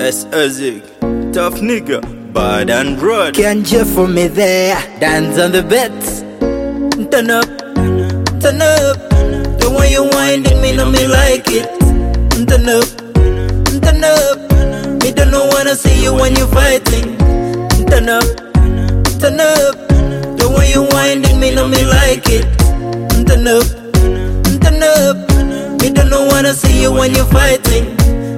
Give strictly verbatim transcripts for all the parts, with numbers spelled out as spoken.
S. Ezig, tough nigga, bad and broad. Can't you for me there? Dance on the bed. Turn up, turn up. The way you winding me, no me like it. Turn up, turn up. Me don't know wanna see you when you fighting. Turn up, turn up. The way you winding me, no me like it. Turn up, turn up. Me don't know wanna see you when you fighting.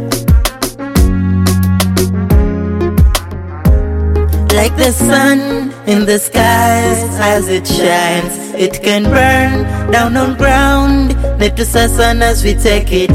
Like the sun in the skies, as it shines, it can burn down on ground. Need to sun as we take it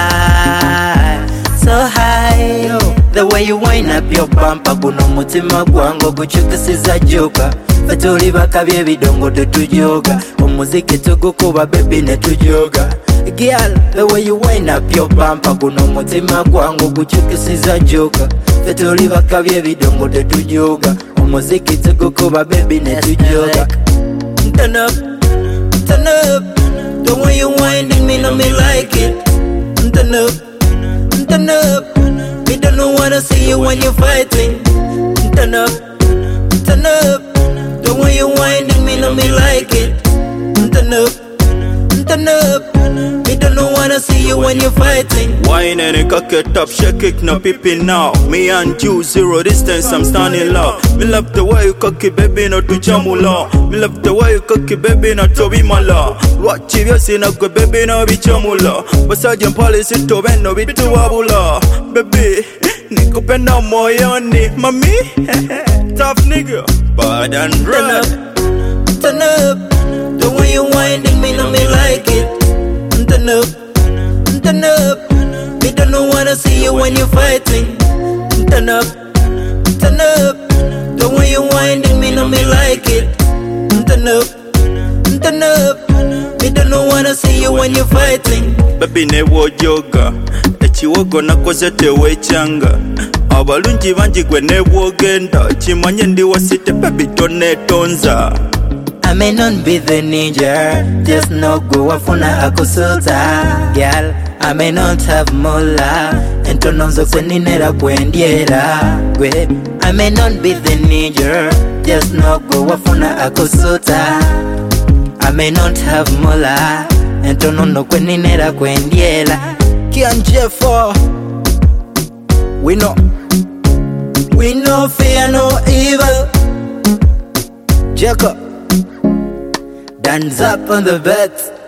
high, so high. The way you wind up your bumper, guno mutima gwango guchukisiza joka. Fatuli bakabye bidongo tetujoga, omuziki tugukuba baby netujoga. Girl, the way you wind up your bumper, guno mutima gwango guchukisiza joka. Fatuli bakabye bidongo tetujoga, omuziki tugukuba baby netujoga. Turn up, turn up. The way you winding me, no me like it. Turn up, turn up. Me don't know wanna see you when you're fighting. Turn up, turn up. The way you winding me, no me like it. Turn up, turn up. Me don't know wanna see you when you're fighting. Wine and a cock it up, shake it, no peeping now. Me and you, zero distance, I'm standing low. Me love the way you cock it, baby, not to jamula. Me love the way you cock it, baby, not to be mala. Watch if you see no good, baby, no be chamula. But Sergeant policy to bend, no be to wabula. Baby, niko penda moyoni, mami. Tough nigga, bad and broad. Turn up, turn up. The way you winding me, no me like it. Turn up, turn up. Me don't know wanna see you when you're fighting. Turn up, turn up. The way you winding me, no me like it. Turn up, turn up. Me don't know wanna see you when you're fighting. Baby newo joga, ekiwogo nakoze tewechanga. Abalungi bangi gwe nebwogenda, kimanye ndi wasite baby tonetonza. I may not be the ninja, just no go wafuna akusuta. Girl, I may not have mola, entononzo kweninera kwendiera. Gwe, I may not be the ninja, just no go wafuna akusuta. I may not have mola, entonono kweninera kwendiera. Kianje for, we know, we no fear no evil. Jacob. Dance up on the bed.